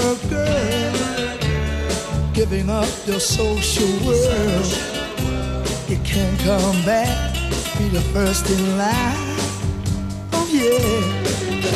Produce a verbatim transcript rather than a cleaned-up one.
work, girl, giving up your social world. You can't come back, be the first in line. Oh yeah.